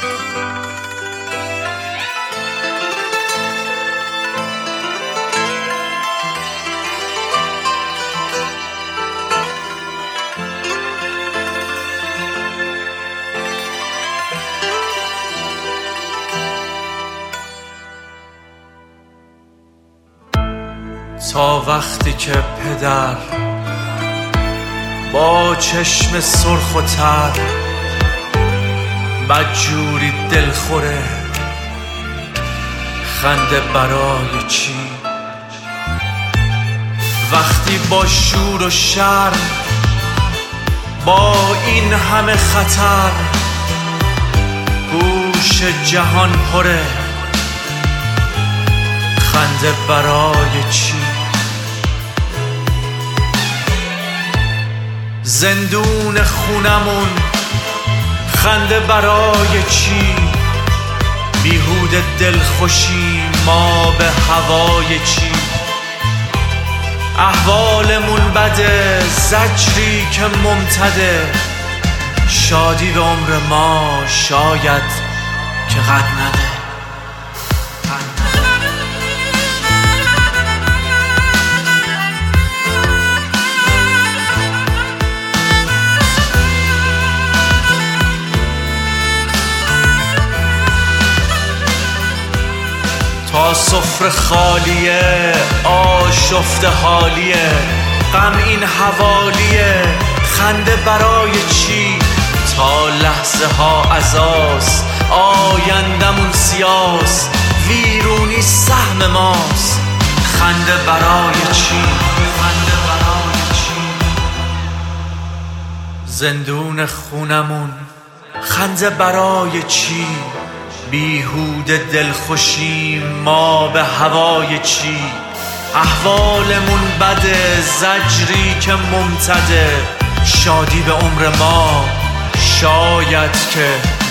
تا وقتی که پدر با چشم سرخ و تر بدجوری دلخوره، خنده برای چی؟ وقتی با شور و شر، با این همه خطر، گوش جهان پره، خنده برای چی؟ زندون خونمون، خنده برای چی؟ بیهوده دلخوشی ما به هوای چی؟ احوالمون بده، زجری که ممتده، شادی به عمر ما شاید که قد نده. تا سفره خالیه، آشفته حالیه، غم این حوالیه، خنده برای چی؟ تا لحظه ها عزاست، آیندمون سیاست، ویرونی سهم ماست، خنده برای چی؟ خنده برای چی؟ زندون خونمون، خنده برای چی؟ بیهوده دلخوشی ما به هوای چی؟ احوالمون بده، زجری که ممتده، شادی به عمر ما شاید که